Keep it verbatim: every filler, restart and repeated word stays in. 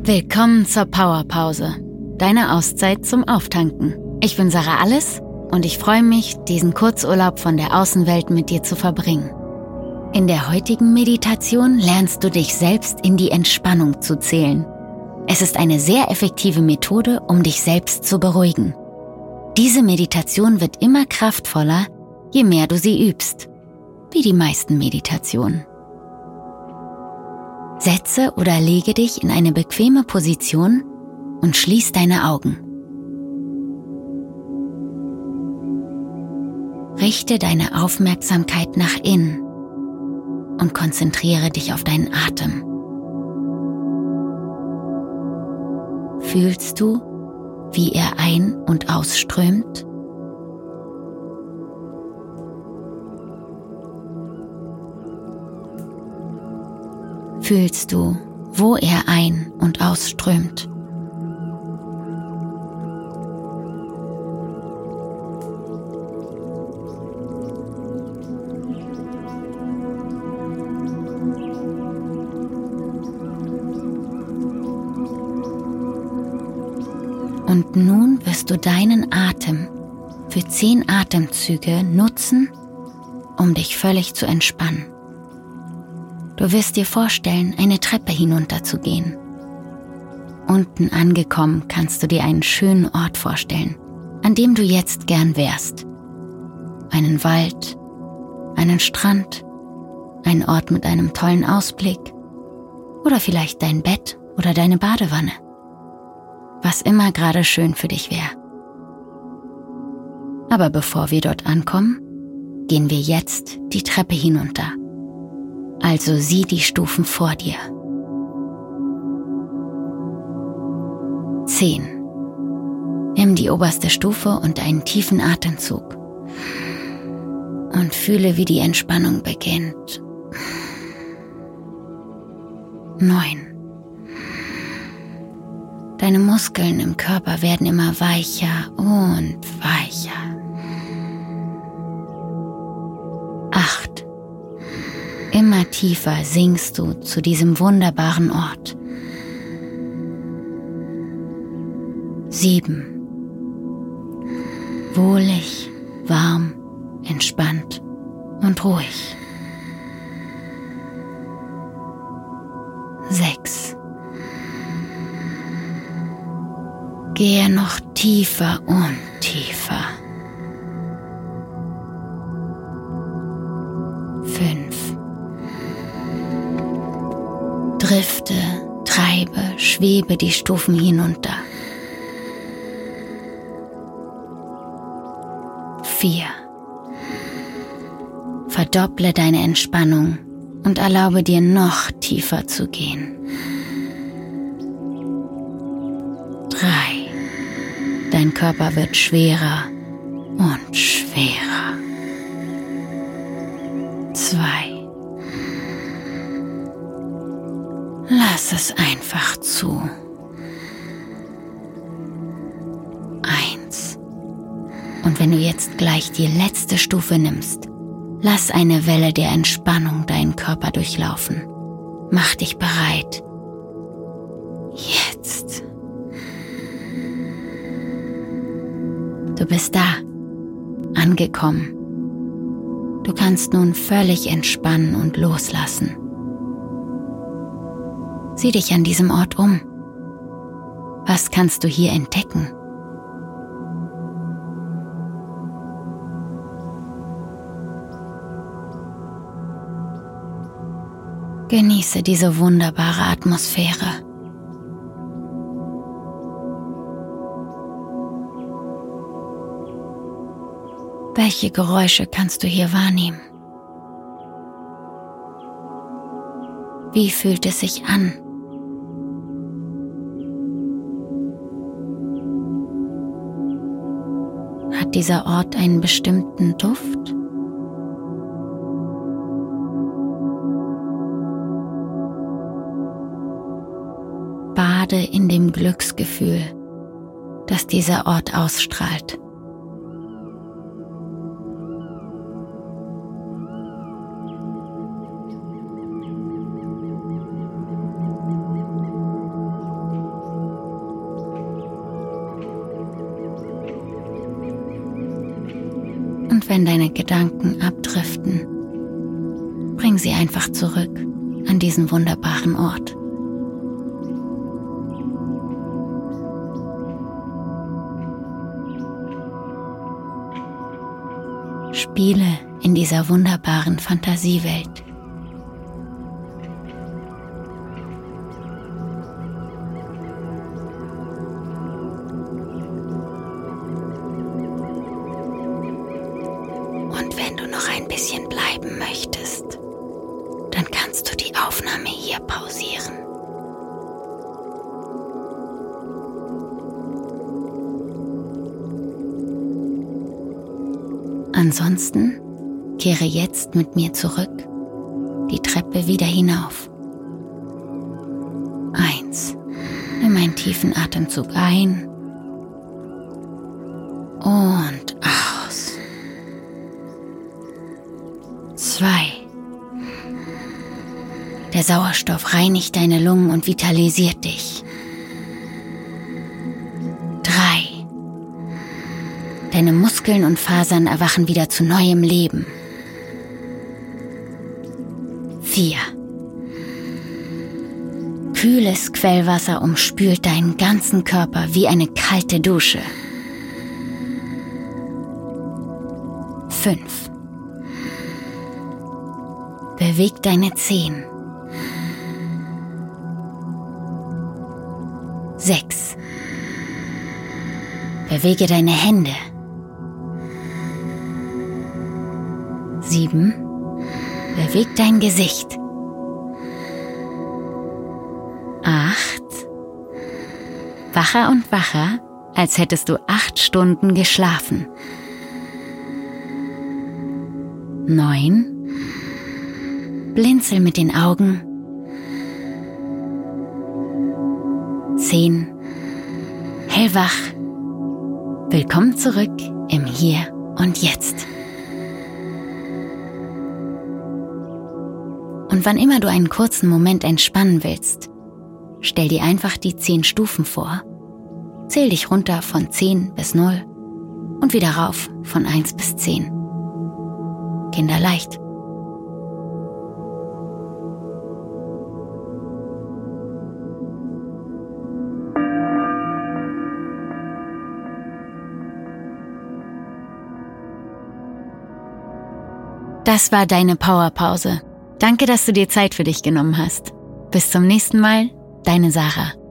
Willkommen zur Powerpause, deine Auszeit zum Auftanken. Ich bin Sarah Alles und ich freue mich, diesen Kurzurlaub von der Außenwelt mit dir zu verbringen. In der heutigen Meditation lernst du dich selbst in die Entspannung zu zählen. Es ist eine sehr effektive Methode, um dich selbst zu beruhigen. Diese Meditation wird immer kraftvoller, je mehr du sie übst, wie die meisten Meditationen. Setze oder lege dich in eine bequeme Position und schließ deine Augen. Richte deine Aufmerksamkeit nach innen und konzentriere dich auf deinen Atem. Fühlst du, wie er ein- und ausströmt? Fühlst du, wo er ein- und ausströmt? Und nun wirst du deinen Atem für zehn Atemzüge nutzen, um dich völlig zu entspannen. Du wirst dir vorstellen, eine Treppe hinunterzugehen. Unten angekommen kannst du dir einen schönen Ort vorstellen, an dem du jetzt gern wärst. Einen Wald, einen Strand, einen Ort mit einem tollen Ausblick oder vielleicht dein Bett oder deine Badewanne. Was immer gerade schön für dich wäre. Aber bevor wir dort ankommen, gehen wir jetzt die Treppe hinunter. Also sieh die Stufen vor dir. Zehn. Nimm die oberste Stufe und einen tiefen Atemzug. Und fühle, wie die Entspannung beginnt. Neun. Deine Muskeln im Körper werden immer weicher und weicher. Acht. Immer tiefer sinkst du zu diesem wunderbaren Ort. Sieben. Wohlig, warm, entspannt und ruhig. Sechs. Gehe noch tiefer und tiefer. Fünf. Drifte, treibe, schwebe die Stufen hinunter. Vier. Verdopple deine Entspannung und erlaube dir noch tiefer zu gehen. Drei. Dein Körper wird schwerer und schwerer. Zwei. Lass es einfach zu. Eins. Und wenn du jetzt gleich die letzte Stufe nimmst, lass eine Welle der Entspannung deinen Körper durchlaufen. Mach dich bereit. Jetzt. Du bist da, angekommen. Du kannst nun völlig entspannen und loslassen. Sieh dich an diesem Ort um. Was kannst du hier entdecken? Genieße diese wunderbare Atmosphäre. Welche Geräusche kannst du hier wahrnehmen? Wie fühlt es sich an? Hat dieser Ort einen bestimmten Duft? Bade in dem Glücksgefühl, das dieser Ort ausstrahlt. wenn deine Gedanken abdriften, bring sie einfach zurück an diesen wunderbaren Ort. Spiele in dieser wunderbaren Fantasiewelt. Und wenn du noch ein bisschen bleiben möchtest, dann kannst du die Aufnahme hier pausieren. Ansonsten kehre jetzt mit mir zurück, die Treppe wieder hinauf. Eins. Nimm einen tiefen Atemzug ein und aus. Zwei. Der Sauerstoff reinigt deine Lungen und vitalisiert dich. Drei. Deine Muskeln und Fasern erwachen wieder zu neuem Leben. Vier. Kühles Quellwasser umspült deinen ganzen Körper wie eine kalte Dusche. Fünf. Beweg deine Zehen. Sechs. Bewege deine Hände. Sieben. Beweg dein Gesicht. Acht. Wacher und wacher, als hättest du acht Stunden geschlafen. Neun. Blinzel mit den Augen. Zehn. Hellwach. Willkommen zurück im Hier und Jetzt. Und wann immer du einen kurzen Moment entspannen willst, stell dir einfach die zehn Stufen vor, zähl dich runter von zehn bis null und wieder rauf von eins bis zehn. Kinderleicht. Das war deine Powerpause. Danke, dass du dir Zeit für dich genommen hast. Bis zum nächsten Mal, deine Sarah.